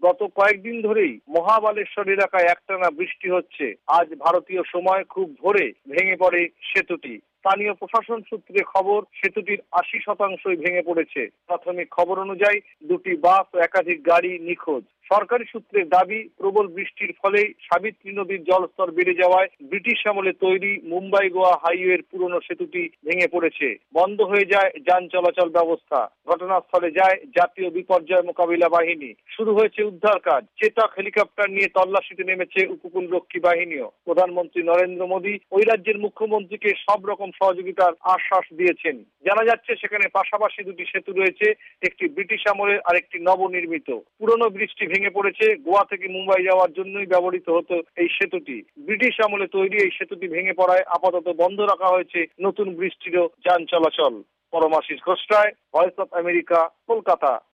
গত কয়েকদিন ধরেই মহাবালেশ্বর এলাকায় একটানা বৃষ্টি হচ্ছে। আজ ভারতীয় সময় খুব ভোরে ভেঙে পড়ে সেতুটি। স্থানীয় প্রশাসন সূত্রে খবর, সেতুটির ৮০% ভেঙে পড়েছে। প্রাথমিক খবর অনুযায়ী দুটি বাস ও একাধিক গাড়ি নিখোঁজ। সরকারি সূত্রের দাবি, প্রবল বৃষ্টির ফলে সাবিত্রী নদীর জলস্তর বেড়ে যাওয়ায় ব্রিটিশ আমলে তৈরি মুম্বাই গোয়া হাইওয়ের পুরনো সেতুটি ভেঙে পড়েছে। বন্ধ হয়ে যায় যান চলাচল ব্যবস্থা। ঘটনাস্থলে যায় জাতীয় বিপর্যয় মোকাবিলা বাহিনী। শুরু হয়েছে উদ্ধার কাজ। চেতক হেলিকপ্টার নিয়ে তল্লাশিতে নেমেছে উপকূলরক্ষী বাহিনীও। প্রধানমন্ত্রী নরেন্দ্র মোদী ওই রাজ্যের মুখ্যমন্ত্রীকে সব রকম সহযোগিতার আশ্বাস দিয়েছেন। জানা যাচ্ছে সেখানে পাশাপাশি দুটি সেতু রয়েছে, একটি ব্রিটিশ আমলের আর একটি নবনির্মিত। পুরনো ব্রিজটি ভেঙে পড়েছে। গোয়া থেকে মুম্বাই যাওয়ার জন্যই ব্যবহৃত হতো এই সেতুটি। ব্রিটিশ আমলে তৈরি এই সেতুটি ভেঙে পড়ায় আপাতত বন্ধ রাখা হয়েছে নতুন ব্রিজটিরও যান চলাচল। Paramashis Ghosh, voice of America, Kolkata.